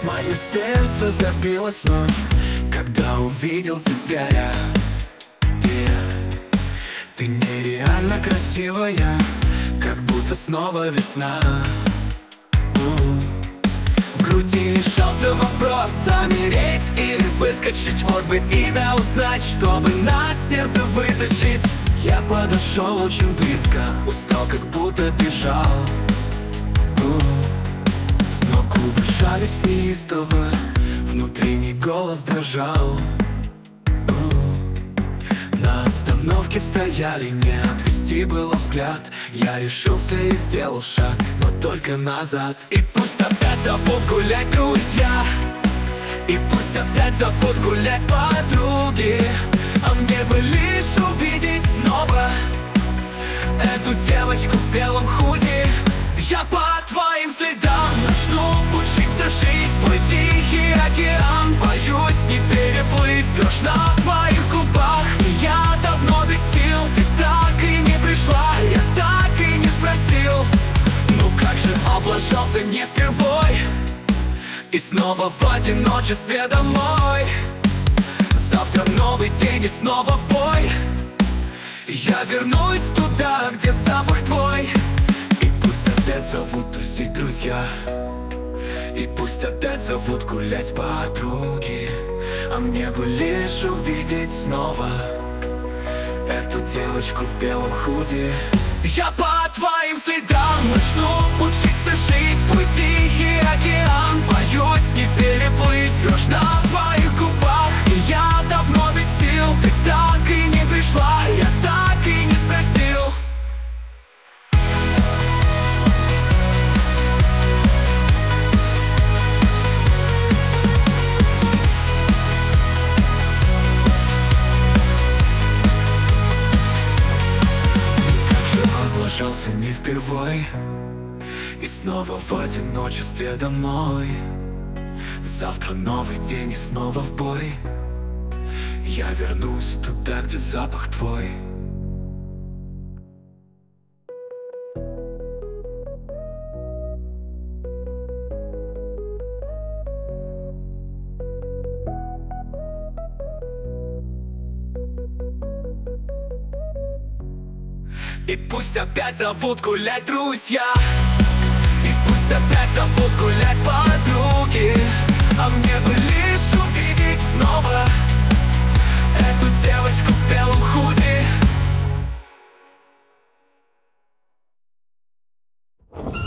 Мое сердце забилось вновь, когда увидел тебя я. Ты нереально красивая, как будто снова весна. В груди решался вопрос, замереть или выскочить. Вот бы имя узнать, чтобы на сердце вытащить. Я подошел очень близко, устал, как будто бежал. Но губы жались неистово, внутренний голос дрожал. На остановке стояли, не отвести было взгляд. Я решился и сделал шаг, но только назад. И пусть опять зовут гулять друзья, и пусть опять зовут гулять подруги, а мне бы лишь увидеть снова эту девочку в белом худи. Я по твоим следам начну учиться жить, в твой тихий океан. Боюсь не переплыть, дрожь на твоих губах. И я давно без сил, ты так и не пришла, я так и не спросил. Ну как же облажался не впервой, и снова в одиночестве домой. Завтра новый день и снова в бой. Я вернусь туда, где запах твой. И пусть опять зовут тусить друзья, и пусть опять зовут гулять подруги, а мне бы лишь увидеть снова эту девочку в белом худи. Я по твоим следам начну учиться жить, в твой тихий океан. Боюсь не переплыть, дрожь на твоих губах. И я давно без сил, ты так и не пришла, я так и не спросил. Облажался не впервой, и снова в одиночестве домой. Завтра новый день и снова в бой. Я вернусь туда, где запах твой. И пусть опять зовут гулять друзья, и пусть опять зовут гулять подруги, а мне бы лишь увидеть снова эту девочку в белом худи.